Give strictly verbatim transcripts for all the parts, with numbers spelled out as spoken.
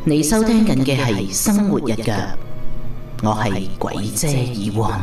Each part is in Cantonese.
你收聽緊嘅係生活日腳，我係鬼姐耳環。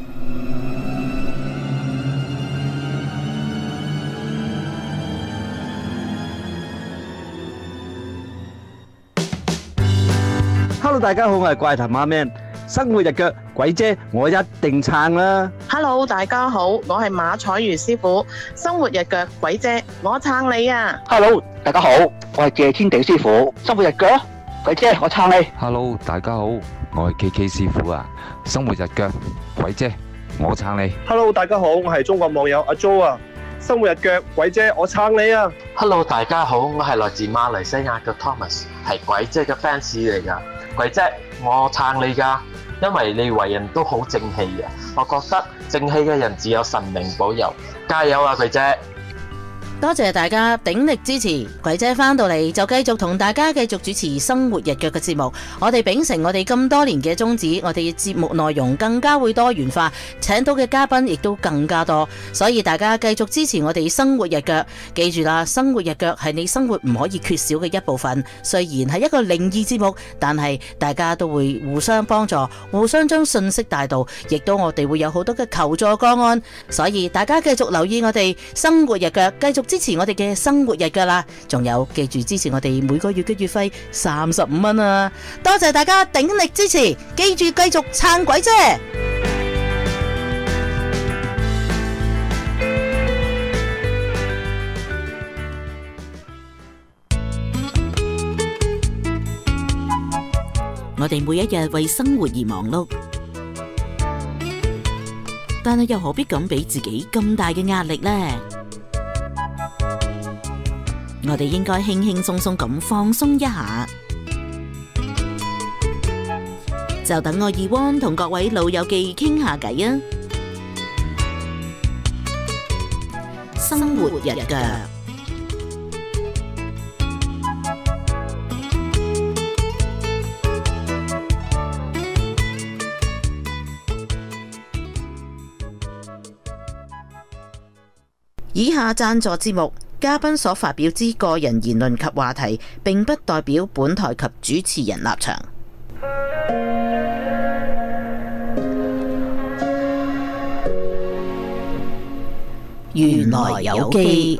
Hello， 大家好，我係怪談阿 Man， 生活日腳鬼姐，我一定撐啦。 Hello， 大家好，我係馬彩如師傅，生活日腳鬼姐，我撐你啊 ！Hello， 大家好，我係謝天地師傅，生活日腳鬼姐，我撐你。 Hello， 大家好，我係 K K 師傅啊，生活日腳鬼姐，我撐你。 Hello， 大家好，我係中國網友阿 Jo 啊，生活日腳鬼姐，我撐你啊 ！Hello， 大家好，我係來自馬來西亞嘅 Thomas， 係鬼姐嘅 fans 嚟噶。鬼姐，我撐你噶，因為你為人都好正氣嘅，我覺得正氣嘅人只有神明保佑，加油啊，鬼姐！ 多謝大家鼎力支持，鬼姐翻到嚟就繼續同大家繼續主持生活日腳嘅節目。我哋秉承我哋咁多年嘅宗旨，我哋嘅節目內容更加會多元化，請到嘅嘉賓亦都更加多，所以大家繼續支持我哋生活日腳。記住啦，生活日腳係你生活唔可以缺少嘅一部分。雖然係一個靈異節目，但係大家都會互相幫助，互相將信息帶到，亦都我哋會有好多嘅求助個案。所以大家繼續留意我哋生活日腳，繼續支持我哋嘅生活日腳啦，仲有記住支持我哋每個月嘅月費三十五蚊啊！多謝大家鼎力支持，記住繼續撐鬼姐。我哋每一日為生活而忙碌，但係又何必咁俾自己咁大嘅壓力呢？我哋應該輕輕鬆鬆咁放鬆一下，就等我二汪同各位老友記傾下偈啊！生活日腳，以下贊助節目，嘉賓所發表之個人言論及話題，並不代表本台及主持人立場。原來有機。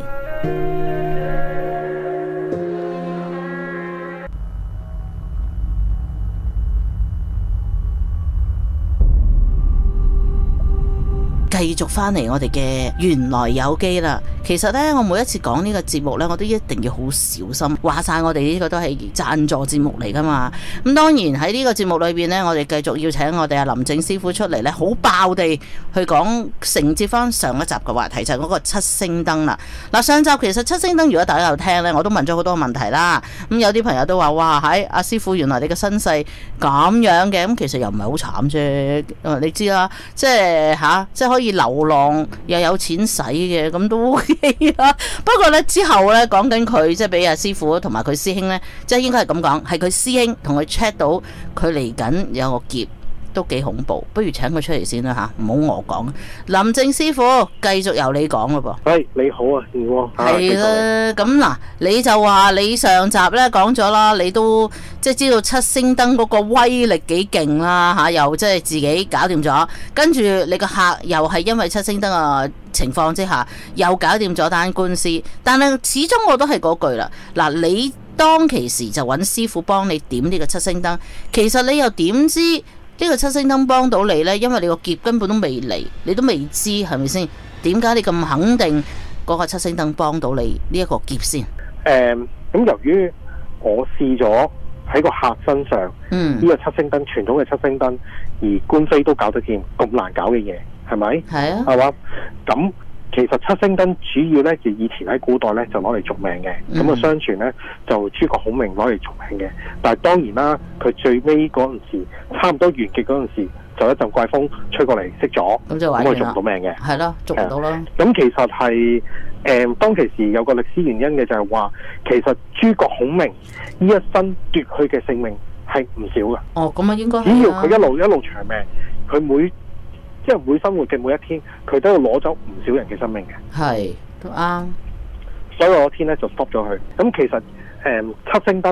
繼續翻嚟我哋嘅原來有機啦。其實呢，我每一次講呢個節目呢，我都一定要好小心。話晒我哋呢個都係贊助節目嚟噶嘛。咁當然喺呢個節目裏邊呢，我哋繼續要請我哋阿林正師傅出嚟呢，好爆地去講承接翻上一集嘅話題，就係嗰個七星燈啦。嗱，上集其實七星燈如果大家有聽呢，我都問咗好多問題啦。咁有啲朋友都話：哇，喺阿師傅，原來你嘅身世咁樣嘅。咁其實又唔係好慘啫。你知啦，即係吓，即係可以流浪又有錢使嘅，咁都 OK 啦。不過咧之後咧講緊佢，即係俾阿師傅同埋佢師兄咧，即係應該係咁講，係佢師兄同佢 check 到佢嚟緊有個劫，都幾恐怖。不如請佢出嚟先啦吓，唔好我講。林正師傅繼續由你講咯噃。 喂，你好啊，二汪。 係啦，咁嗱，你就話你上集咧講咗啦，你都即係知道七星燈嗰個威力幾勁啦吓，又即係自己搞掂咗，跟住你個客又係因為七星燈嘅情況之下，又搞掂咗單官司。但係始終我都係嗰句啦，嗱，你當其時就揾師傅幫你點呢個七星燈，其實你又點知呢個七星燈幫到你呢？因為你個劫根本都未嚟，你都未知係咪先？點解你咁肯定嗰個七星燈幫到你呢一個劫先？誒、 嗯，咁由於我試咗喺個客身上， 嗯， 呢個七星燈傳統嘅七星燈，而官非都搞得掂咁難搞嘅嘢，係咪？ 係啊， 係嘛？咁其實七星燈主要呢，就以前喺古代呢，就攞嚟續命嘅，咁啊、嗯、相傳呢，就諸葛孔明攞嚟續命嘅。但係當然啦，佢最尾嗰陣時，差唔多完結嗰陣時，就一陣怪風吹過嚟熄咗， 咁就玩完啦，咁佢續唔到命嘅。 係咯，續唔到咯。 咁其實係誒、呃，當其時有個歷史原因嘅，就係話其實諸葛孔明呢一生奪去嘅性命係唔少㗎。 哦，咁啊應該係啊。 只要佢一路一路長命，佢每即係每生活嘅每一天，佢都要攞走唔少人嘅生命嘅。 係，都啱。 所以我天咧就 stop 咗佢。咁其實誒、嗯、七星燈係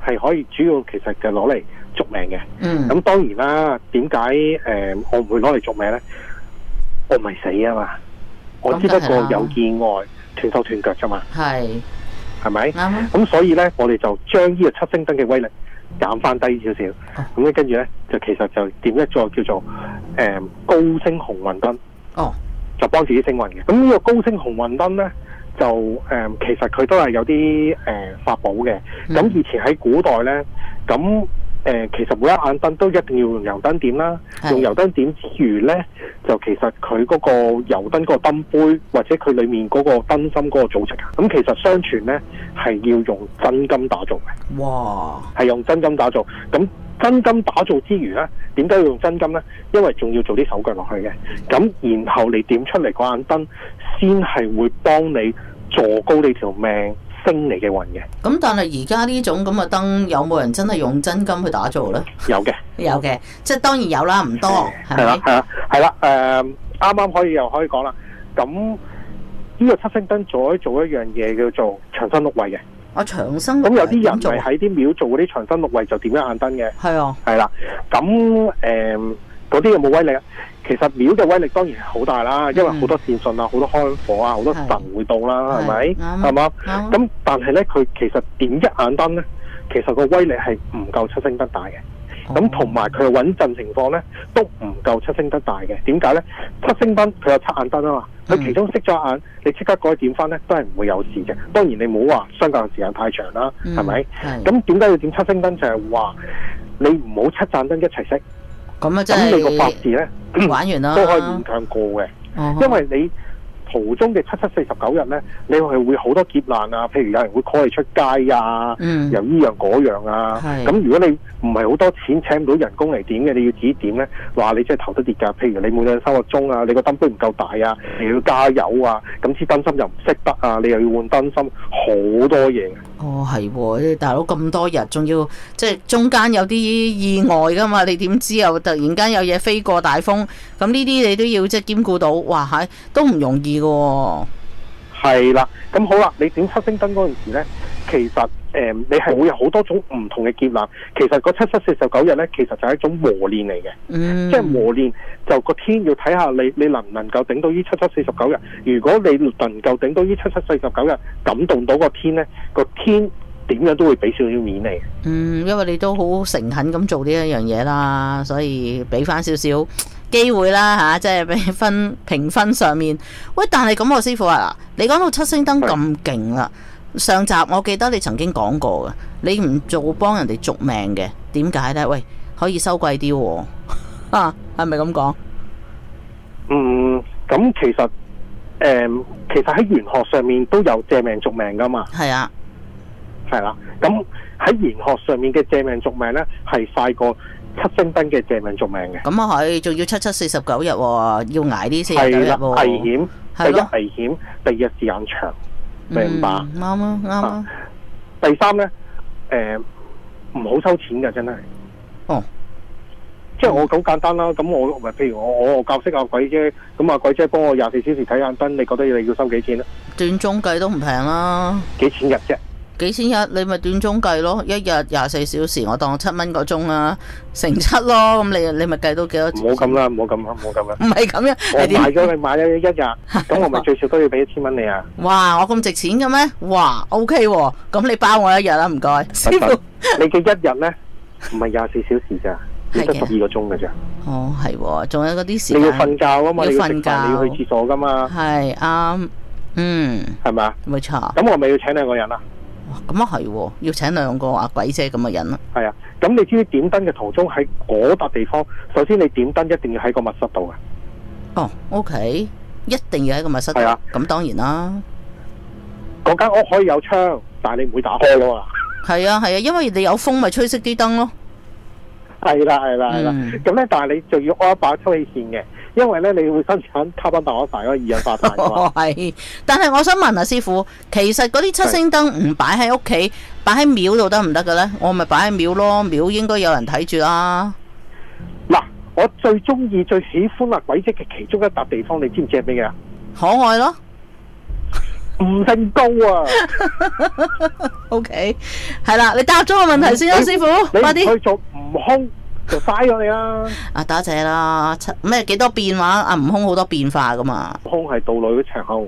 係可以主要其實就攞嚟續命嘅。 嗯。 咁當然啦，點解誒我唔會攞嚟續命咧？我唔係死啊嘛，我只不過有意外斷手斷腳啫嘛。 係。 係咪？ 啱啊。 咁所以咧，我哋就將呢個七星燈嘅威力減翻低少少。咁咧跟住咧，就其實就點一個叫做誒、呃、高星紅運燈。哦。就幫自己升運嘅。咁呢個高星紅運燈咧，就誒、呃、其實佢都係有啲誒、呃、法寶嘅。咁、嗯、以前喺古代咧，咁誒、呃、其實每一盞燈都一定要用油燈點啦。用油燈點之餘咧，就其實佢嗰個油燈嗰個燈杯或者佢裡面嗰個燈芯嗰個組織啊，咁其實相傳咧係要用真金打造嘅。哇！係用真金打造。咁真金打造之餘咧，點解要用真金咧？因為仲要做啲手腳落去嘅。咁然後你點出嚟嗰盞燈，先係會幫你助高你條命升你嘅運嘅。 咁但係而家呢種咁嘅燈，有冇人真係用真金去打造咧？ 有嘅， 有嘅，即係當然有啦，唔多，係咪？ 係啦，係啦，係啦。誒，啱啱可以又可以講啦。咁呢個七星燈做一做一樣嘢叫做長生祿位嘅。 我長生咁有啲人係喺啲廟做嗰啲長生祿位就點一眼燈嘅。係啊。係啦。咁誒嗰啲有冇威力啊？其實廟嘅威力當然係好大啦，因為好多善信啊，好多香火啊，好多神會到啦，係咪？係嘛？咁但係咧，佢其實點一眼燈咧，其實個威力係唔夠七星燈大嘅。咁同埋佢嘅穩陣情況咧，都唔夠七星燈大嘅。點解咧？七星燈佢有七眼燈啊嘛，佢其中熄咗一眼，你即刻改點翻咧，都係唔會有事嘅。當然你唔好話相隔嘅時間太長啦，係咪？咁點解要點七星燈？就係話你唔好七盞燈一齊熄。咁啊，真係咁你個法事咧玩完啦，都可以勉強過嘅。Uh-huh. 因為你途中嘅七七四十九日咧，你係會好多劫難啊，譬如有人會 call 你出街啊，嗯、又依樣嗰樣啊。咁如果你唔係好多錢請唔到人工嚟點嘅，你要自己點咧，話你真係頭都跌㗎。譬如你每日收個鐘啊，你個燈杯唔夠大啊，你要加油啊，咁支燈芯又唔識得啊，你又要換燈芯，好多嘢。哦，係喎，大佬咁多日，仲要即係中間有啲意外㗎嘛？你點知又突然間有嘢飛過大風？咁呢啲你都要即係兼顧到，哇係都唔容易㗎喎。係啦，咁好啦，你點七星燈嗰陣時咧，其實誒、呃、你係會有好多種唔同嘅劫難。其實個七七四十九日咧，其實就係一種磨練嚟嘅，嗯、即係磨練就個天要睇下你你能唔能夠頂到呢七七四十九日。如果你能夠頂到呢七七四十九日，感動到個天咧，個天點樣都會俾少少面你。嗯，因為你都好誠懇咁做呢一樣嘢啦，所以俾翻少少機會啦吓、啊，即係俾分評分上面。喂，但係咁，我師傅啊，你講到七星燈咁勁啦，上集我記得你曾經講過嘅，你唔做幫人哋續命嘅，點解呢？喂，可以收貴啲喎，啊，係咪咁講？嗯，咁其實誒、呃，其實喺玄學上面都有借命續命噶嘛。係啊，係啦。咁喺玄學上面嘅借命續命呢，係快過七星燈嘅借命續命嘅。咁啊係，仲要七七四十九日喎，要捱呢四十九日喎。危險，第一危險，第二時間長，明白？啱啊，啱啊。第三呢，誒唔好收錢㗎，真係。哦。即係我好簡單啦，咁我咪譬如我我教識阿鬼姐，咁阿鬼姐幫我廿四小時睇眼燈，你覺得你要收幾錢咧？斷鐘計都唔平啦。幾錢日啫？幾千日你咪斷鐘計咯，一日廿四小時，我當七蚊個鐘啊，乘七咯，咁你你咪計到幾多？唔好咁啦，唔好咁啦，唔好咁啦。唔係咁樣，我買咗你買咗一日，咁我咪最少都要俾一千蚊你啊！哇，我咁值錢嘅咩？哇 ，OK 喎，咁你包我一日啦，唔該。師傅，你嘅一日咧唔係廿四小時咋？你得十二個鐘嘅咋？哦，係喎，仲有嗰啲時間。你要瞓覺啊嘛，你要食飯，你要去廁所噶嘛。係啱，嗯，係咪啊？冇錯。咁我咪要請兩個人啊？咁啊係，要請兩個阿鬼姐咁嘅人啦。係啊，咁你知唔知點燈嘅途中喺嗰笪地方？首先你點燈一定要喺個密室度嘅。哦 ，OK，一定要喺個密室度。係啊，咁當然啦。嗰間屋可以有窗，但係你唔會打開咯。係啊係啊，因為你有風咪吹熄啲燈咯。係啦係啦係啦，咁咧、嗯、但係你就要安一把抽氣扇嘅，因為咧你會生產卡賓大可大嗰個二氧化碳噶嘛。係，但係我想問下師傅，其實嗰啲七星燈唔擺喺屋企，擺喺廟度得唔得嘅咧？我咪擺喺廟咯，廟應該有人睇住啦。嗱，我最中意、最喜歡啊鬼姐嘅其中一笪地方，你知唔知係咩嘢啊？可愛咯。 唔姓高啊。 O K， 係啦，你答咗個問題先啦，師傅，快啲。 你去做悟空就嘥咗你啦。 啊，多謝啦，咩幾多變化啊？悟空好多變化噶嘛。 悟空係道女嘅長空。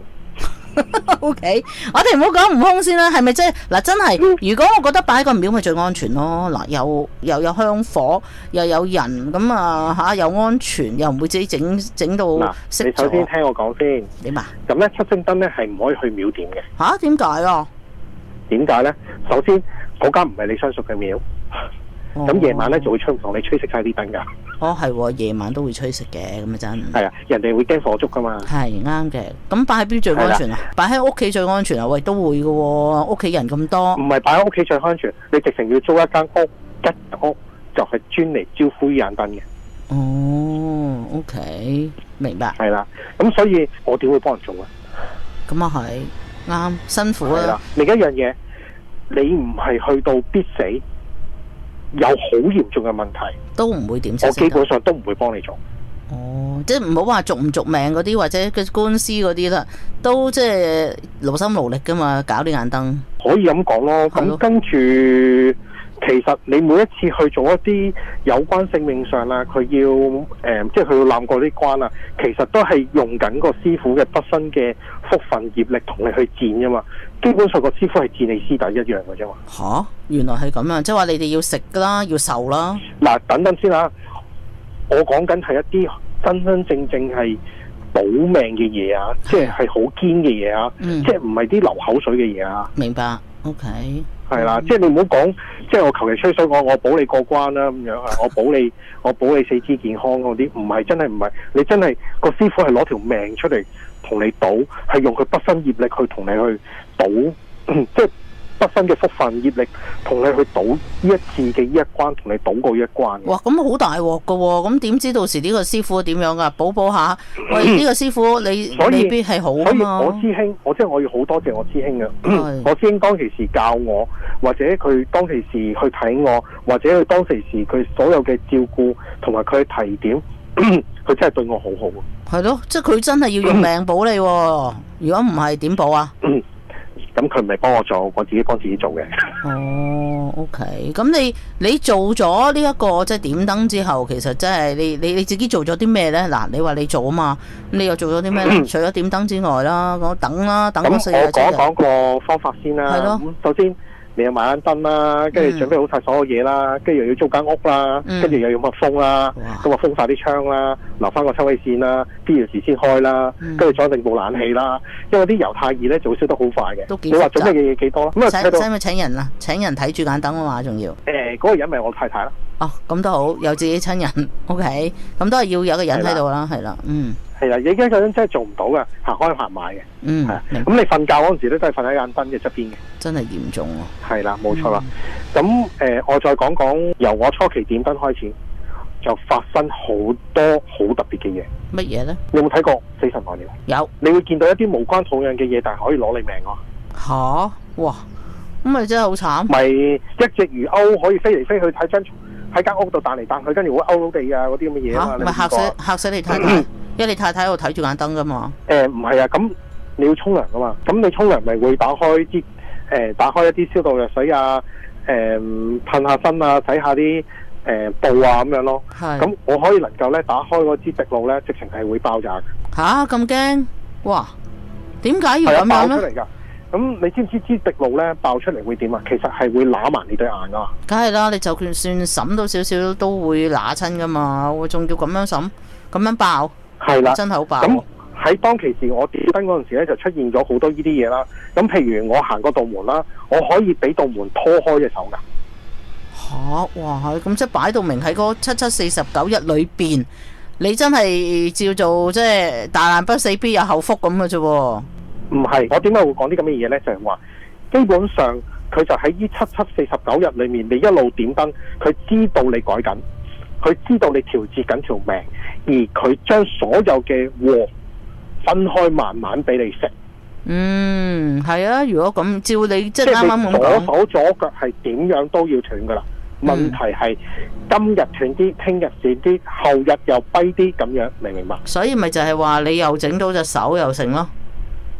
O K， 我哋唔好講悟空先啦，係咪即係嗱？真係，如果我覺得擺個廟咪最安全咯。嗱，又又有香火，又有人咁啊吓，又安全，又唔會自己整整到熄咗。 你首先聽我講先。 點啊？ 咁咧七星燈咧係唔可以去廟點嘅。 吓？點解啊？ 點解咧？首先嗰間唔係你相熟嘅廟，咁夜、哦、晚咧就會吹同你吹熄晒啲燈噶。 哦，係，夜晚都會吹熄嘅，咁啊真。 係啊，人哋會驚火燭噶嘛。係啱嘅。咁擺喺邊最安全啊？擺喺屋企最安全啊？喂，都會嘅喎，屋企人咁多。 唔係擺喺屋企最安全，你直情要租一間屋，一間屋就係專嚟招呼眼燈嘅。 哦 ，OK， 明白。 係啦，咁所以我點會幫人做啊？ 咁啊係，啱，辛苦啦。 另一樣嘢，你唔係去到必死，有好嚴重嘅問題， 都唔會點。 我基本上都唔會幫你做。 哦，即係唔好話續唔續命嗰啲，或者嘅官司嗰啲啦，都即係勞心勞力噶嘛，搞啲眼燈。 可以咁講咯。咁跟住，其實你每一次去做一啲有關性命上啦，佢要誒、呃，即係佢要攬過啲關啊，其實都係用緊個師傅嘅畢生嘅福分業力同你去戰啫嘛。基本上個師傅係戰你師弟一樣嘅啫嘛。 吓，原來係咁樣，即係話你哋要食噶啦，要受啦。 嗱，等等先啦。我講緊係一啲真真正正係保命嘅嘢啊，即係係好堅嘅嘢啊，嗯、即係唔係啲流口水嘅嘢啊。 明白 ，OK， 係啦，嗯、即係你唔好講，即係我求其吹水講，我保你過關啦咁樣啊，我保你，我保你四肢健康嗰啲，唔係真係唔係，你真係個師傅係攞條命出嚟同你賭，係用佢畢生業力去同你去賭，即係。畢生嘅福分業力同你去賭呢一次嘅呢一關，同你賭過一關。 哇，咁好大鑊噶喎！咁點知到時呢個師傅點樣噶？補補下，喂，呢、這個師傅你未必係好啊嘛。 所以我師兄，我即係我要好多謝我師兄嘅。我師兄當其時教我，或者佢當其時去睇我，或者佢當其時佢所有嘅照顧同埋佢嘅提點，佢真係對我好好。 係咯，即係佢真係要用命保你。如果唔係點保啊？ 咁佢唔係幫我做，我自己幫自己做嘅。 哦 ，OK。咁你你做咗呢一個即係點燈之後，其實真係你你你自己做咗啲咩咧？嗱，你話你做啊嘛，咁你又做咗啲咩咧？除咗點燈之外啦，我等啦，等咗四日。咁我講一講個方法先啦。係咯。咁首先你要買盞燈啦，跟住準備好晒所有嘢啦，跟住又要租間屋啦，跟住又要密封啦，咁啊封晒啲窗啦，留翻個抽氣扇啦，必要時先開啦，跟住裝定部冷氣啦，因為啲油太熱咧就會燒得好快嘅。你話準備嘅嘢幾多啦？咁啊使使唔使請人啊？請人睇住盞燈啊嘛，仲要。誒， 嗰個人咪我太太啦。 哦，咁都好，有自己親人 ，OK， 咁都係要有個人喺度啦，係啦，嗯。係啦，而家嗰陣真係做唔到噶，行開行埋嘅。嗯，係啊。咁你瞓覺嗰陣時咧，都係瞓喺盞燈嘅側邊嘅。真係嚴重啊！係啦，冇錯啦。咁誒、嗯呃，我再講講由我初期點燈開始，就發生好多好特別嘅嘢。乜嘢咧？你有冇睇過《死神來了》？有。你會見到一啲無關痛癢嘅嘢，但係可以攞你命啊！吓，哇！咁咪真係好慘。咪一隻魚鈎可以飛嚟飛去，睇張喺間屋度彈嚟彈去，跟住會勾到地啊嗰啲咁嘅嘢啊嘛。咪嚇死嚇死你太太，因為你太太喺度睇住眼燈噶嘛。誒唔係啊，咁你要沖涼噶嘛，咁你沖涼咪會打開啲誒打開一啲消毒藥水啊，誒噴下身啊，洗下啲誒布啊咁樣咯。係。咁我可以能夠咧打開嗰支滴露咧，直情係會爆炸嘅。吓，咁驚？哇！點解要咁樣咧？爆出嚟㗎。咁你知唔知支滴露咧爆出嚟會點啊？其實係會揦埋你對眼噶。梗係啦，你就算算審到少少都會揦親噶嘛。我仲要咁樣審，咁樣爆，係啦，真係好爆。咁喺當其時我點燈嗰陣時咧，就出現咗好多呢啲嘢啦。咁譬如我行嗰道門啦，我可以俾道門拖開隻手噶。吓，哇！咁即係擺到明喺嗰七七四十九日裏邊，你真係照做即係大難不死必有後福咁嘅啫。唔係，我點解會講啲咁嘅嘢呢？就係話，基本上佢就喺呢七七四十九日裏面，你一路點燈，佢知道你改緊，佢知道你調節緊條命，而佢將所有嘅禍分開，慢慢俾你食。嗯，係啊。如果咁照你即係啱啱咁講，左手左腳係點樣都要斷噶啦。嗯、問題係今日斷啲，聽日斷啲，後日又跛啲咁樣，明唔明白？所以咪就係話你又整到隻手又成咯。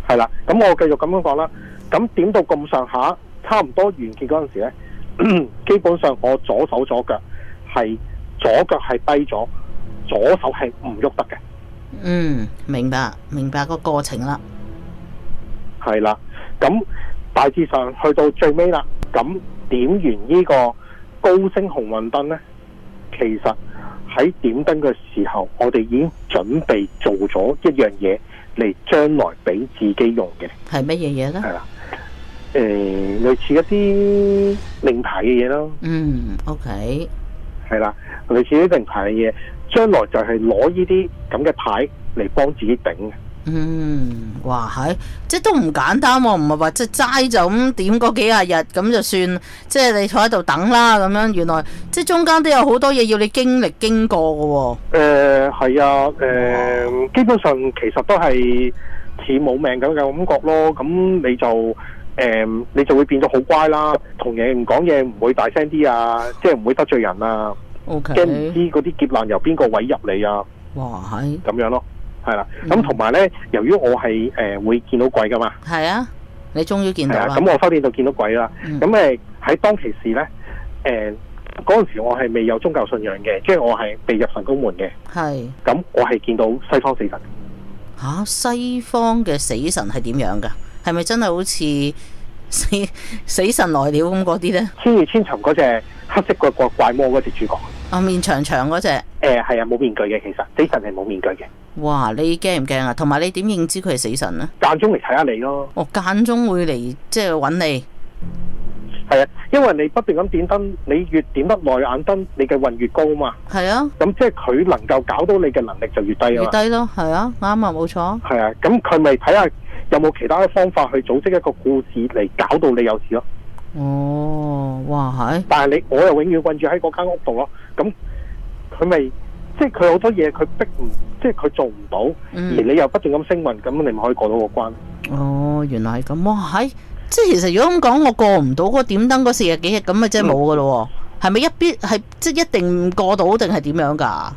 係啦，咁我繼續咁樣講啦。咁點到咁上下，差唔多完結嗰陣時咧，基本上我左手左腳係左腳係跛咗，左手係唔喐得嘅。 嗯，明白明白個過程啦。 係啦，咁大致上去到最尾啦，咁點完呢個高星紅運燈呢，其實喺點燈嘅時候，我哋已經準備做咗一樣嘢嚟將來俾自己用嘅。 係乜嘢嘢呢？ 係啦，誒、呃，類似一啲令牌嘅嘢咯。 嗯 ，OK。 係啦，類似啲令牌嘅嘢，將來就係攞呢啲咁嘅牌嚟幫自己頂嘅。 嗯，哇，係，即係都唔簡單喎，唔係話即係齋就咁點嗰幾廿日咁就算，即係你坐喺度等啦咁樣。原來即係中間都有好多嘢要你經歷經過嘅喎。 誒係啊，誒、呃、基本上其實都係似冇命咁嘅感覺咯。咁你就誒、呃、你就會變到好乖啦，同人唔講嘢唔會大聲啲啊，即係唔會得罪人啊。 OK。 驚唔知嗰啲劫難由邊個位入嚟啊？ 哇，係咁樣咯。係啦，咁同埋咧，由於我係誒、呃、會見到鬼噶嘛， 係啊，你終於見到啦。 咁我修煉到見到鬼啦。咁誒喺當其時咧，誒嗰陣時我係未有宗教信仰嘅，即係我係未入神公門嘅。 係。 咁我係見到西方死神。 嚇、啊，西方嘅死神係點樣㗎？係咪真係好似死死神來了咁嗰啲咧？ 千與千尋嗰隻黑色個個怪魔嗰隻主角。 啊，面長長嗰隻。誒係啊，冇面具嘅，其實死神係冇面具嘅。 哇！你驚唔驚啊？同埋你點認知佢係死神呢？ 間中嚟睇下你咯。 哦，間中會嚟即係揾你。 係啊，因為你不斷咁點燈，你越點得耐眼燈，你嘅運越高啊嘛。 係啊。 咁即係佢能夠搞到你嘅能力就越低啊。 越低咯，係啊，啱啊，冇錯。 係啊，咁佢咪睇下有冇其他嘅方法去組織一個故事嚟搞到你有事咯。 哦，哇係。 但係你我又永遠困住喺嗰間屋度咯，咁佢咪即係佢好多嘢佢逼唔，即係佢做唔到，嗯、而你又不斷咁升運，咁你咪可以過到個關。 哦，原來係咁，哇係，即係其實如果咁講，我過唔到嗰個點燈嗰四日幾日，咁咪即係冇噶咯？係咪、嗯、一必係即係一定唔過到，定係點樣噶？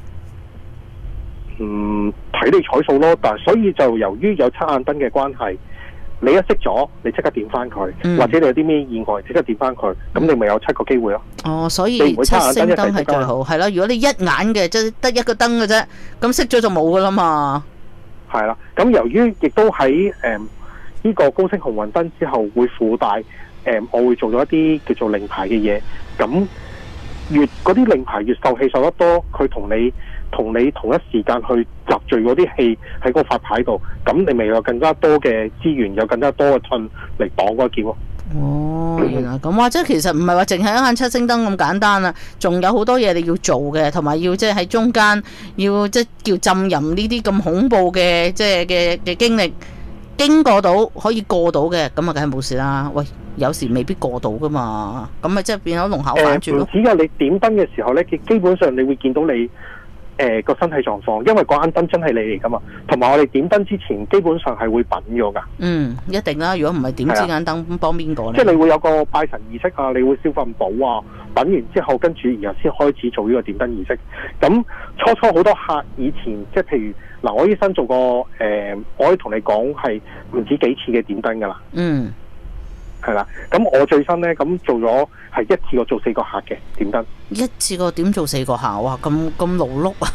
嗯，睇你彩數咯，但係所以就由於有七眼燈嘅關係。你一熄咗，你即刻點翻佢，嗯、或者你有啲咩意外，即刻點翻佢，咁你咪有七個機會咯。 哦，所以七星燈係最好，係啦。如果你一眼嘅，即係得一個燈嘅啫，咁熄咗就冇噶啦嘛。係啦，咁由於亦都喺誒呢個高星紅運燈之後會附帶誒、呃，我會做咗一啲叫做令牌嘅嘢。咁越嗰啲令牌越受氣受得多，佢同你。同你同一時間去集聚嗰啲氣喺個發牌度，咁你咪有更加多嘅資源，有更加多嘅盾嚟擋嗰劍咯。 哦，原來咁，或者其實唔係話淨係一眼七星燈咁簡單啊，仲有好多嘢你要做嘅，同埋要即係喺中間要即係叫浸淫呢啲咁恐怖嘅即係嘅嘅經歷，經過到可以過到嘅，咁啊梗係冇事啦。喂，有時未必過到噶嘛，咁咪即係變咗龍口反轉咯。 誒，唔止噶，你點燈嘅時候咧，基本上你會見到你。誒個、呃、身體狀況，因為嗰盞燈真係你嚟噶嘛，同埋我哋點燈之前，基本上係會品咗噶。嗯， 一定啦。如果唔係點支盞燈幫邊個咧？ 即係你會有個拜神儀式啊，你會燒份寶啊，品完之後跟住然後先開始做呢個點燈儀式。咁初初好多客以前即係譬如嗱，我醫生做過誒、呃，我可以同你講係唔止幾次嘅點燈噶啦。嗯。係啦，咁我最新咧咁做咗係一次過做四個客嘅點燈， 一次過點做四個客，哇，咁咁勞碌啊！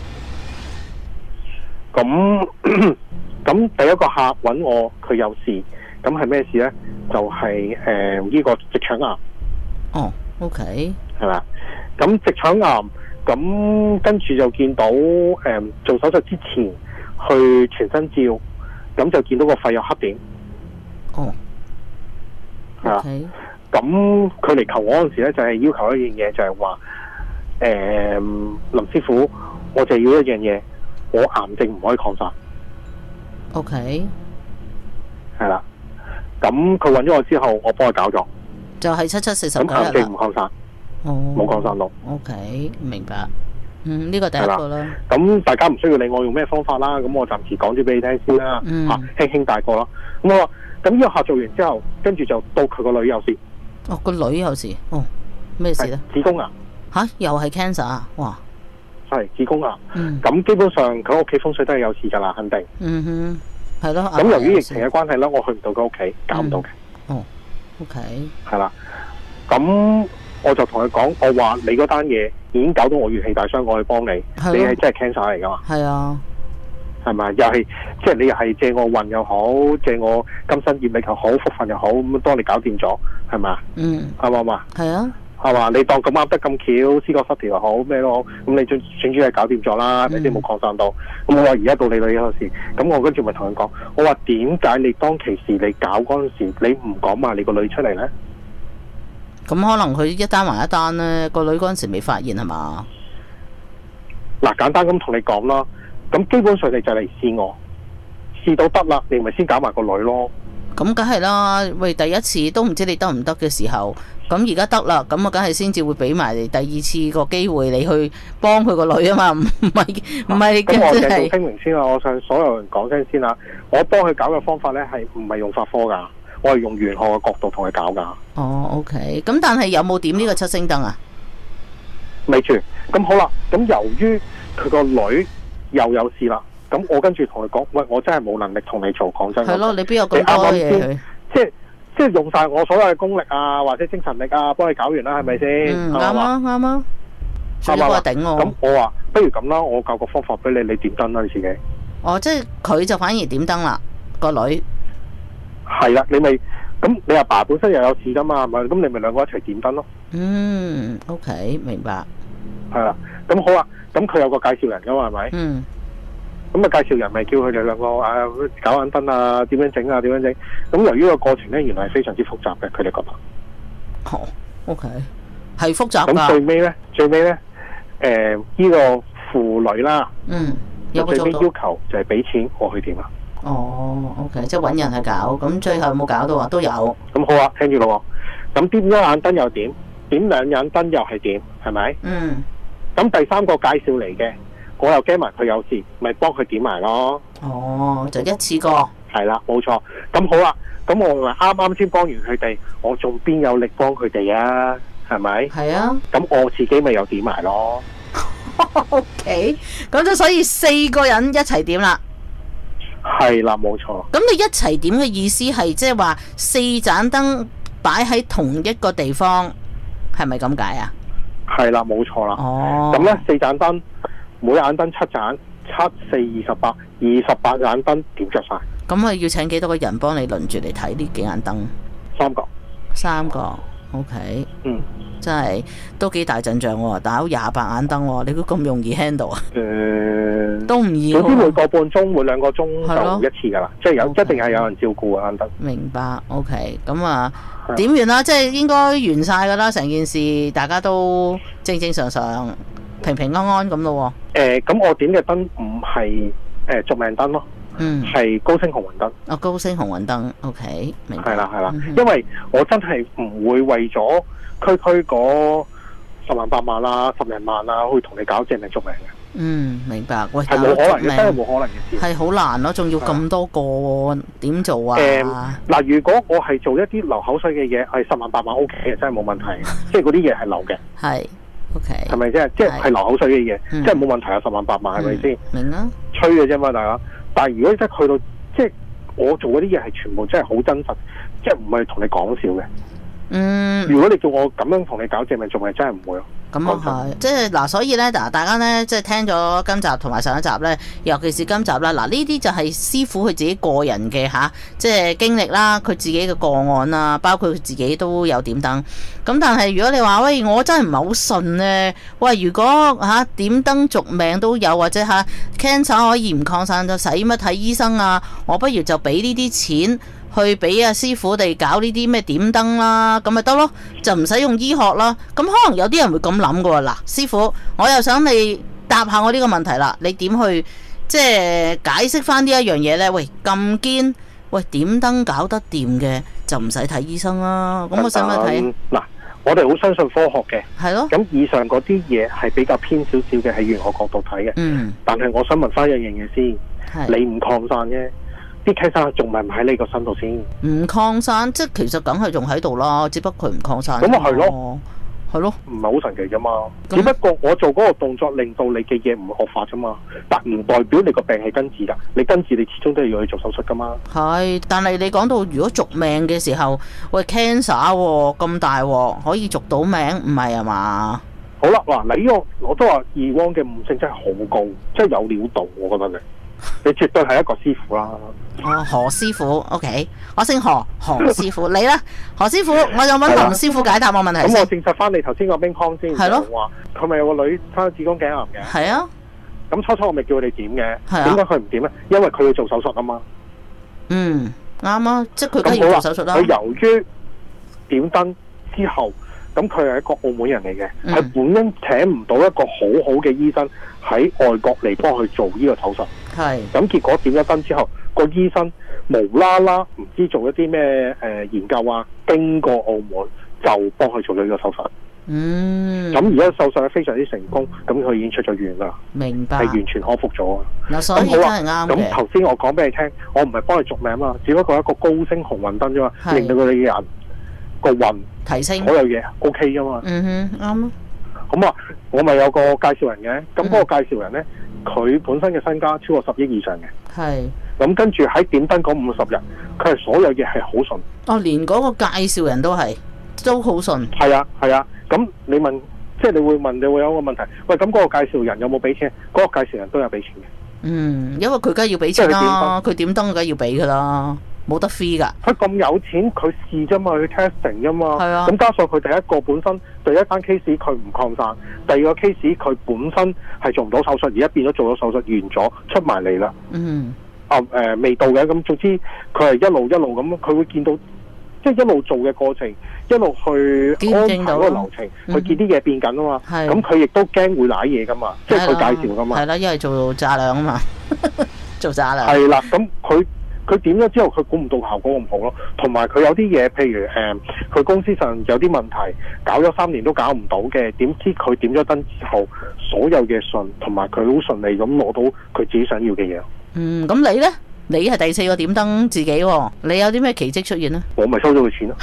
咁咁第一個客揾我，佢有事，咁係咩事咧？就係誒呢個直腸癌。 哦 ，OK， 係啦，咁直腸癌，咁跟住就見到誒、呃、做手術之前去全身照，咁就見到個肺有黑點。哦。係啊，咁佢嚟求我嗰陣時咧，就係要求一樣嘢，就係話，誒，林師傅，我就要一樣嘢，我癌症唔可以擴散。 OK， 係啦，咁佢揾咗我之後，我幫佢搞咗， 就係七七四十九日啦。 咁癌症唔擴散， 哦，冇擴散到。 OK，明白。嗯，呢個第一個啦。 咁大家唔需要理我用咩方法啦，咁我暫時講咗俾你聽先啦，吓，輕輕帶過啦。咁我話。咁呢個客做完之後，跟住就到佢個女有事。 哦，個女有事，哦，咩事咧？ 子宮癌。吓， 又係 cancer 啊！哇， 係子宮癌。嗯。咁基本上佢屋企風水都係有事噶啦，肯定。 嗯哼。 係咯。 咁由於疫情嘅關係咧，我去唔到佢屋企，搞唔到嘅。 哦，OK。 係啦，咁我就同佢講，我話你嗰單嘢已經搞到我元氣大傷，我去幫你，你係真係 cancer 嚟噶嘛？ 係啊。 係咪？又係即係你又係借我運又好，借我今生業力又好，福分又好，咁當你搞掂咗，係咪？ 嗯。 啱唔啱啊？ 係啊。 係嘛？你當咁啱得咁巧，思覺失調又好咩都好，咁你總總之係搞掂咗啦，你先冇擴散到。咁我話而家到你女有事，咁我跟住咪同佢講，我話點解你當其時你搞嗰陣時，你唔講埋你個女出嚟咧？ 咁可能佢一單還一單咧，個女嗰陣時未發現係嘛？ 嗱，簡單咁同你講啦，咁基本上你就嚟試我，試到得啦，你咪先搞埋個女咯。 咁梗係啦，喂，第一次都唔知你得唔得嘅時候，咁而家得啦，咁啊梗係先至會俾埋你第二次個機會你去幫佢個女啊嘛，唔係唔係咁我即係繼續聲明先啊，我向所有人講聲先啦，我幫佢搞嘅方法咧係唔係用法科噶，我係用玄學嘅角度同佢搞噶。 哦 ，OK，咁但係有冇點呢個七星燈啊？ 未住，咁好啦，咁由於佢個女又有事啦。咁我跟住同佢講，喂，我真係冇能力同你做，講真。 係咯，你邊有咁多嘢佢？ 即係即係用晒我所有嘅功力啊，或者精神力啊，幫你搞完啦，係咪先？ 嗯，啱啊，啱啊。仲有個頂我。 咁我話不如咁啦，我教個方法俾你，你點燈啦你自己。 哦，即係佢就反而點燈啦，個女。 係啦，你咪咁你阿爸本身又有事噶嘛，咪咁你咪兩個一齊點燈咯。 嗯 ，OK， 明白。 係啦，咁好啦，咁佢有個介紹人噶嘛，係咪？嗯。咁啊，介紹人咪叫佢哋兩個啊搞眼燈啊，點樣整啊，點樣整？咁由於個過程咧，原來係非常之複雜嘅，佢哋覺得。 哦 ，OK， 係複雜㗎。 咁最尾咧，最尾咧，誒、呃，呢、這個婦女啦， 嗯，有冇最尾做到？ 要求就係俾錢我去點啊？ 哦 ，OK， 即係揾人去搞，咁最後有冇搞到啊？都有。 咁好啊，聽住咯喎。咁點一眼燈又點？點兩眼燈又係點？係咪？ 嗯。 咁第三個介紹嚟嘅。我又驚埋佢有事，咪幫佢點埋咯。 哦，就一次過。 係啦，冇錯。咁好啦，咁我咪啱啱先幫完佢哋，我仲邊有力幫佢哋啊？係咪？ 係啊。咁我自己咪又點埋咯。 O K， 咁就所以四個人一齊點啦。 係啦，冇錯。 咁你一齊點嘅意思係即係話四盞燈擺喺同一個地方，係咪咁解啊？ 係啦，冇錯啦。 哦。 咁咧四盞燈。每眼燈七盞，七四二十八，二十八眼燈點着晒。 咁啊，要請幾多個人幫你輪住嚟睇呢幾眼燈？ 三個。 三個 ，OK。 嗯。 真係都幾大陣仗喎，打廿八眼燈喎，你估咁容易 handle 啊？ 誒、呃， 都唔易。 總之每個半鐘、每兩個鐘就一次㗎啦，即係有 okay. 一定係有人照顧啊眼燈。 明白 ，OK。咁啊，點完啦，即係應該完晒㗎啦，成件事大家都正正常常。平平安安咁咯喎。誒， 咁我點嘅燈唔係誒續命燈咯， 嗯， 係高星紅雲燈。 哦，高星紅雲燈 ，OK， 明白。 係啦係啦，因為我真係唔會為咗區區嗰十萬八萬啦、十零萬啦，去同你搞正命續命嘅。 嗯，明白。喂， 係冇可能嘅，真係冇可能嘅事。 係好難咯，仲要咁多個喎，點做啊？ 誒，嗱，如果我係做一啲流口水嘅嘢，係十萬八萬 O K 嘅，真係冇問題。即係嗰啲嘢係流嘅。 係。OK， 係咪即係即係係流口水嘅嘢，即係冇問題啊！十萬八萬係咪先？ 明啊， 吹嘅啫嘛，大家。但係如果真係去到即係我做嗰啲嘢係全部真係好真實，即係唔係同你講笑嘅。 嗯。 如果你叫我咁樣同你搞正命，仲係真係唔會咯。 咁啊係，即係嗱，所以咧嗱，大家咧即係聽咗今集同埋上一集咧，尤其是今集啦，嗱呢啲就係師傅佢自己個人嘅吓，即係經歷啦，佢自己嘅個案啦，包括佢自己都有點燈。咁但係如果你話喂，我真係唔係好信咧，喂，如果吓、啊、點燈續命都有，或者吓 cancer 可以唔擴散，就使乜睇醫生啊？我不如就俾呢啲錢。去俾阿師傅哋搞呢啲咩點燈啦，咁咪得咯，就唔使用，用醫學啦。咁可能有啲人會咁諗噶喎。嗱，師傅，我又想你答下我呢個問題啦，你點去即係解釋翻呢一樣嘢呢？喂，咁堅，喂點燈搞得掂嘅就唔使睇醫生啦。咁我使乜睇？ 嗱，我哋好相信科學嘅， 係咯。 咁以上嗰啲嘢係比較偏少少嘅，喺玄學角度睇嘅。嗯。但係我想問翻一樣嘢先，你唔擴散啫。啲 cancer 仲咪唔喺你個身度先？ 唔擴散，即係其實梗係仲喺度啦，只不過佢唔擴散。 咁咪係咯， 係咯， 唔係好神奇啫嘛。 咁只不過我做嗰個動作令到你嘅嘢唔會惡化啫嘛，但唔代表你個病係根治㗎。你根治你始終都係要去做手術㗎嘛。 係，但係你講到如果續命嘅時候，喂 cancer 喎咁大鑊，可以續到命唔係啊嘛？ 好啦，嗱，你呢個我都話二汪嘅悟性真係好高，真係有料到，我覺得你，你絕對係一個師傅啦。 哦，何師傅 ，OK，我姓何，何師傅，你啦，何師傅，我有揾林師傅解答我問題咁我先。 證實翻你頭先個冰康先， 係咯就話佢咪有個女生子宮頸癌嘅。 係啊， 咁初初我咪叫佢哋點嘅， 係啊點解佢唔點咧？因為佢要做手術啊嘛。 嗯，啱啊，即係佢梗係咁好啦， 要做手術啦佢。由於點燈之後，咁佢係一個澳門人嚟嘅， 嗯佢、本身請唔到一個好好嘅醫生喺外國嚟幫佢做呢個手術。 係， 咁結果點咗燈之後，個醫生無啦啦唔知做一啲咩誒研究啊，經過澳門就幫佢做咗呢個手術。 嗯， 咁而家手術係非常之成功，咁佢已經出咗院啦， 明白係。完全康復咗啊！ 嗱，所以真係啱咁嘅。 頭先我講俾你聽，我唔係幫你續命嘛，只不過係一個高星紅運燈啫嘛， 係令到佢哋嘅人個運提升所。有嘢 O K 噶嘛。 嗯哼，啱啊。 咁啊，我咪有個介紹人嘅，咁嗰個介紹人呢，佢本身嘅身家超過十億以上嘅。 係。 咁跟住喺點燈嗰五十日，佢係所有嘢係好順。 哦，連嗰個介紹人都係都好順。 係啊，係啊。咁你問，即係你會問，你會有一個問題，喂，咁嗰個介紹人有冇俾錢？嗰、個介紹人都有俾錢嘅。 嗯，因為佢梗係要俾錢啦，佢點燈梗係要俾噶啦，冇得 free 噶。 佢咁有錢，佢試啫嘛，佢 testing 啫嘛。 係啊咁加上佢第一個本身第一單 case 佢唔擴散，第二個 case 佢本身係做唔到手術，而家變咗做咗手術完咗出埋嚟啦。 嗯。 啊誒、呃、未到嘅，咁總之佢係一路一路咁，佢會見到即係一路做嘅過程，一路去安排嗰個流程， 嗯、 去見啲嘢變緊啊嘛。 係。 咁佢亦都驚會賴嘢噶嘛，即係佢介紹噶嘛。 係啦，因為做炸兩啊嘛，做炸兩。 係啦，咁佢佢點咗之後，佢估唔到效果咁好咯。同埋佢有啲嘢，譬如誒，佢、呃、公司上有啲問題，搞咗三年都搞唔到嘅，點知佢點咗燈之後，所有嘅順，同埋佢好順利咁攞到佢自己想要嘅嘢。 嗯，咁你呢？你係第四個點燈自己喎，你有啲咩奇蹟出現呢？ 我咪收咗佢錢咯。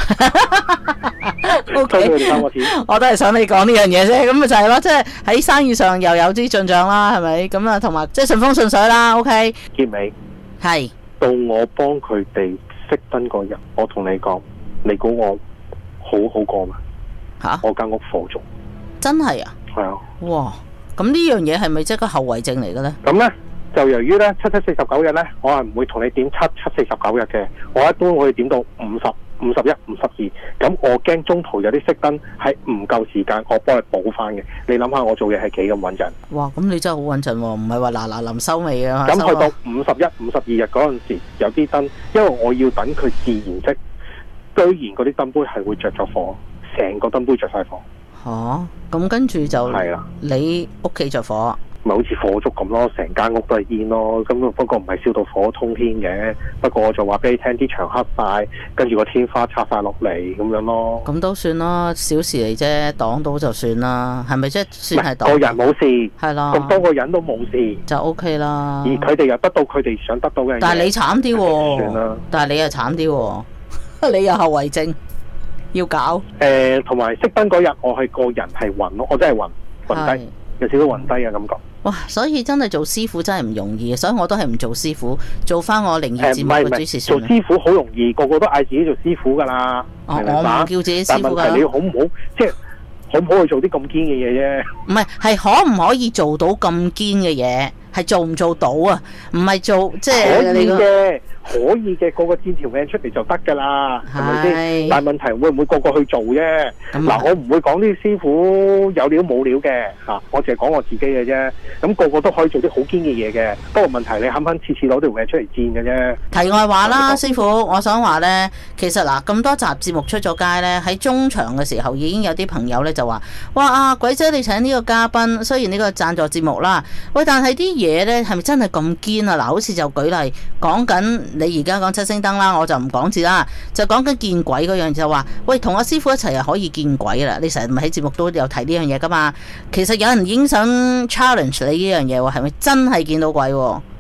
O K， 收咗佢三個錢。 我都係想你講呢樣嘢啫，咁咪就係咯，即係喺生意上又有啲進帳啦，係咪？咁啊，同埋即係順風順水啦。O K。 結尾係到我幫佢哋熄燈嗰日，我同你講，你估我好好過嘛？ 吓？ 我間屋火燭。 真係啊？ 係啊。 哇！咁呢樣嘢係咪即係個後遺症嚟嘅咧？ 咁咧？就由於咧七七四十九日咧，我係唔會同你點七七四十九日嘅，我一般會點到五十五十一、五十二。咁我驚中途有啲熄燈係唔夠時間，我幫你補翻嘅。你諗下我做嘢係幾咁穩陣？ 哇！咁你真係好穩陣喎，唔係話嗱嗱臨收尾啊。 咁去到五十一、五十二日嗰陣時，有啲燈，因為我要等佢自然熄，居然嗰啲燈杯係會着咗火，成個燈杯着晒火。 吓、啊，咁跟住就係啦， 你屋企着火。 咪好似火燭咁咯，成間屋都係煙咯。咁不過唔係燒到火通天嘅，不過我就話俾你聽，啲牆黑晒，跟住個天花拆晒落嚟咁樣咯。 咁都算啦，小事嚟啫，擋到就算啦，係咪即係算係擋？ 個人冇事， 係啦， 咁多個人都冇事就 O K 啦。 而佢哋又得到佢哋想得到嘅嘢。 但係你慘啲喎， 算啦。 但係你又慘啲喎，你有後遺症要搞。 誒，同埋熄燈嗰日，我係個人係暈咯，我真係暈暈低，有少少暈低嘅感覺。 哇！所以真係做師傅真係唔容易，所以我都係唔做師傅，做翻我靈異節目嘅主持算啦。 做師傅好容易，個個都嗌自己做師傅噶啦。 哦，我唔叫自己師傅噶。 但問題你好唔好，即係好唔好去做啲咁堅嘅嘢啫？ 唔係，係可唔可以做到咁堅嘅嘢？係做唔做到啊？唔係做即係可以嘅，可以嘅，個個剪條命出嚟就得噶啦，係咪先？但係問題會唔會個個去做啫？嗱，我唔會講啲師傅有料冇料嘅嚇，我淨係講我自己嘅啫。咁個個都可以做啲好堅嘅嘢嘅，不過問題你肯唔肯次次攞條命出嚟剪嘅啫？ 題外話啦，師傅，我想話呢，其實嗱咁多集節目出咗街呢，喺中場嘅時候已經有啲朋友呢就話：哇啊，鬼姐你請呢個嘉賓，雖然呢個贊助節目啦，喂，但係啲嘢咧係咪真係咁堅啊？嗱，好似就舉例講緊你而家講七星燈啦，我就唔講字啦，就講緊見鬼嗰樣就話，喂，同阿師傅一齊又可以見鬼啦！你成日咪喺節目都有提呢樣嘢噶嘛？其實有人已經想 challenge 你呢樣嘢喎，係咪真係見到鬼喎？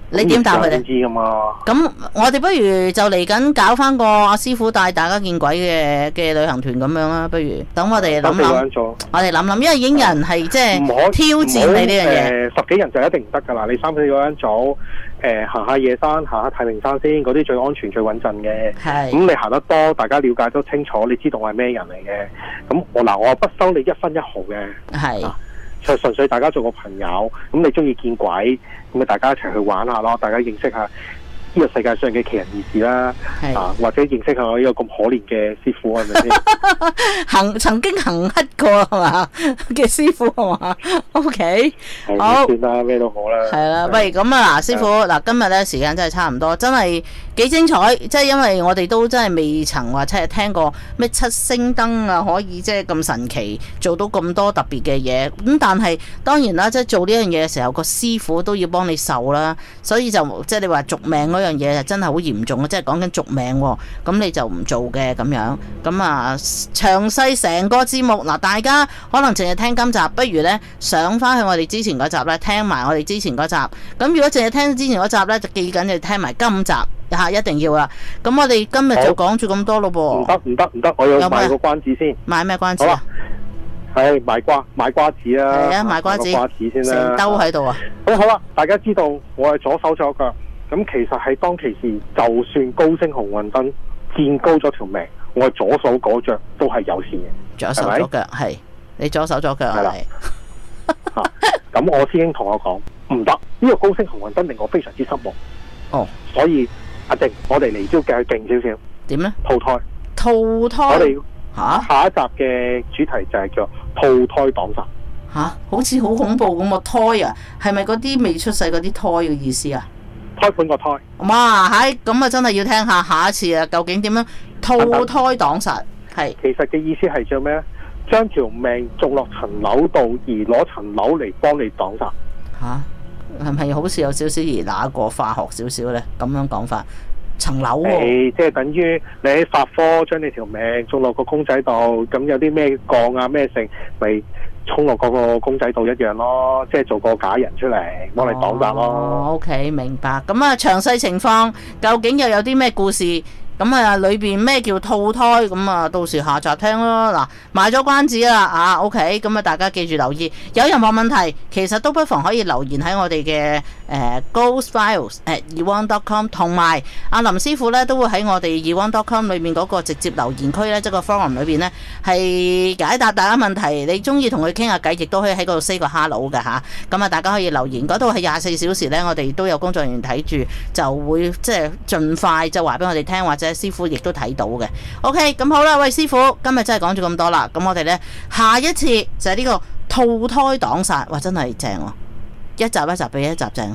你點答佢哋？ 唔知噶嘛。 咁我哋不如就嚟緊搞翻個阿師傅帶大家見鬼嘅嘅旅行團咁樣啦，不如等我哋諗諗，我哋諗諗，因為已經有人係即係挑戰你呢樣嘢。 誒，十幾人就一定唔得噶啦，你三四個人組，誒行下夜山，行下太平山先，嗰啲最安全最穩陣嘅。係。咁你行得多，大家了解都清楚，你知道我係咩人嚟嘅。咁我嗱，我不收你一分一毫嘅。係。就純粹大家做個朋友，咁你中意見鬼，咁咪大家一齊去玩下咯，大家認識下呢個世界上嘅奇人異事啦，啊或者認識下我呢個咁可憐嘅師傅係咪先？ 行曾經行乞過係嘛嘅師傅係嘛 ？OK， 好算啦，咩都好啦。 係啦，喂咁啊嗱，師傅嗱，今日咧時間真係差唔多，真係幾精彩，即係因為我哋都真係未曾話即係聽過咩七星燈啊，可以即係咁神奇做到咁多特別嘅嘢。咁但係當然啦，即係做呢樣嘢嘅時候，個師傅都要幫你受啦，所以就即係你話續命嗰樣嘢就真係好嚴重嘅，即係講緊續命喎。咁你就唔做嘅咁樣。咁啊，詳細成個節目嗱，大家可能淨係聽今集，不如呢上翻去我哋之前嗰集咧，聽埋我哋之前嗰集。咁如果淨係聽之前嗰集呢，就記緊就聽埋今集嚇，一定要啦。咁我哋今日就講住咁多咯噃。 唔得唔得唔得，我要賣個關子先。 賣咩關子啊？ 係賣瓜賣瓜子啦。 係啊，賣瓜子。 瓜子先啦。 成兜喺度啊！ 咁好啦，大家知道我係左手左腳。咁其實係當其時，就算高星紅運燈佔高咗條命，我左手嗰腳都係有事嘅。 左手左腳係你左手左腳係啦。 嚇！咁我師兄同我講唔得，呢個高星紅運燈令我非常之失望。哦，所以阿靜，我哋嚟招嘅勁少少。點咧？套胎。套胎。我哋嚇下一集嘅主題就係叫套胎擋煞。 嚇！好似好恐怖咁喎，胎啊，係咪嗰啲未出世嗰啲胎嘅意思啊？ 胎盤個胎， 哇！喺咁啊，真係要聽下下一次啊，究竟點樣套胎擋煞？係其實嘅意思係做咩咧？將條命種落層樓度，而攞層樓嚟幫你擋煞。 吓，係咪好似有少少而那過化學少少咧？咁樣講法，層樓喎， 即係等於你喺法科將你條命種落個公仔度，咁有啲咩降啊咩性，咪衝落嗰個公仔度一樣咯，即係做個假人出嚟幫你擋煞咯。 哦，OK，明白。咁啊，詳細情況究竟又有啲咩故事？咁啊，裏邊咩叫套胎？咁啊，到時下集聽咯。嗱，賣咗關子啦，啊 ，OK，咁啊，大家記住留意。有任何問題，其實都不妨可以留言喺我哋嘅誒 ghost files at eone dot com， 同埋阿林師傅咧都會喺我哋 eone dot com 裏面嗰個直接留言區咧，即係個 forum 裏邊咧係解答大家問題。你中意同佢傾下偈，亦都可以喺嗰度 say 個 hello 嘅吓。咁啊，大家可以留言，嗰度係廿四小時咧，我哋都有工作人員睇住，就會即係盡快就話俾我哋聽，或者師傅亦都睇到嘅。OK， 咁好啦，喂師傅，今日真係講咗咁多啦，咁我哋呢，下一次就係呢個套胎擋煞，哇真係正喎，一集一集比一集正。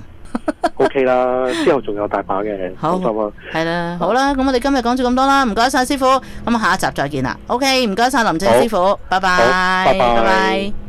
OK 啦，之後仲有大把嘅， 好，係啦，好啦，咁我哋今日講咗咁多啦，唔該晒師傅，咁下一集再見啦。OK，唔該晒林正師傅，拜拜，拜拜。